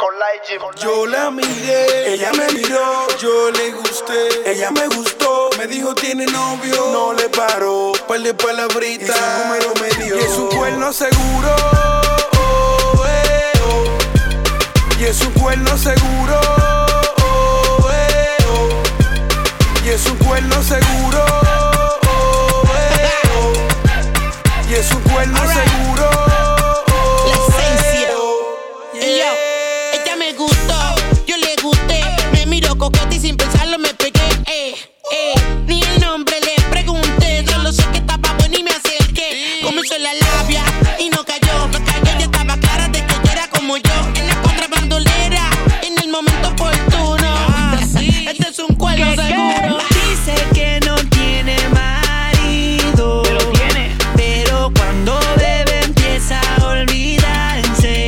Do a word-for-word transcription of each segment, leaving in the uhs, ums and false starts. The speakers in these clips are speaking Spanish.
Con Laiji, con Yo la miré, ella me miró, yo le gusté, ella me gustó, me dijo tiene novio, no le paró, par de palabritas, y su número me dio, y es un cuerno seguro, oh, eh, oh. Y es un cuerno seguro, oh, eh, oh. Y es un cuerno seguro, oh, eh, oh. Y es un cuerno right. seguro, oh, la esencia, eh, oh. Yeah. Y yo. Me gustó, yo le gusté. Me miró coqueta y sin pensarlo me pegué. Eh, eh, ni el nombre le pregunté. Solo sé que estaba buena y me acerqué. Comenzó en la labia y no cayó, no cayó. Ya estaba clara de que ella era como yo. En la contrabandolera, en el momento oportuno. Ah, sí. Este es un cuerno seguro. Dice que no tiene marido, pero tiene. Pero cuando bebe empieza a olvidarse.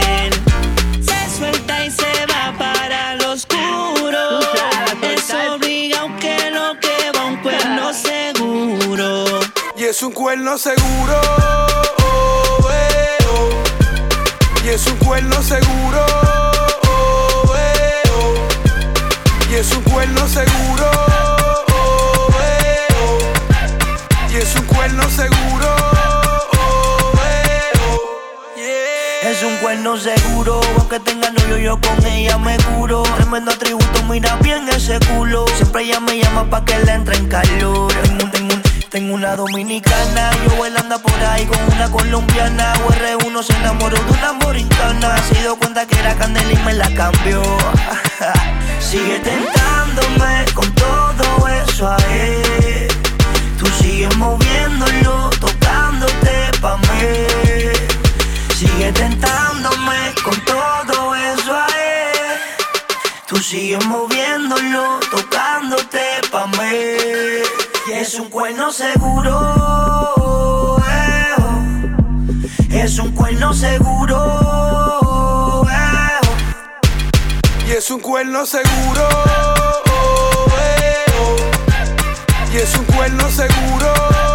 Suelta y se va para lo oscuro. Es obligado que lo que va un cuerno seguro. Y es un cuerno seguro, oh, eh, oh. Y es un cuerno seguro, oh, eh, oh. Y es un cuerno seguro, oh, eh, oh. Y es un cuerno seguro, oh, eh, oh. Yeah. Es un cuerno seguro, aunque tenga novio yo con ella me curo. Tremendo atributo, mira bien ese culo. Siempre ella me llama pa' que le entre en calor. Tengo, tengo, tengo una dominicana, yo él anda por ahí con una colombiana. U R uno se enamoró de una morincana. Se dio cuenta que era candela y me la cambió. Sigue tentándome con todo eso a él. Tú sigues moviéndolo, tocándote pa' mí. Sigue tentándome con todo eso a él. Tú sigues moviéndolo, tocándote pa' mí. Y es un cuerno seguro, eh, oh. Es un cuerno seguro, eh, oh. Y es un cuerno seguro, oh, eh, oh. Y es un cuerno seguro.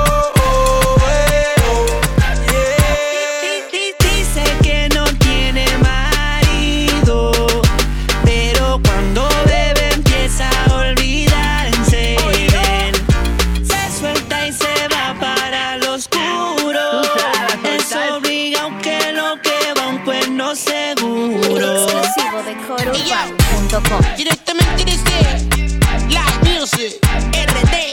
Directamente desde Live Music R D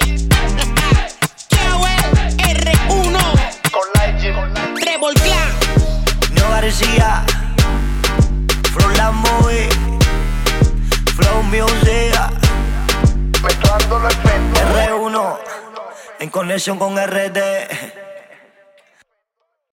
R uno Con Laiji, Treble Clan No García Flow La Movie Flow Music mezclando los efectos R uno en conexión con R D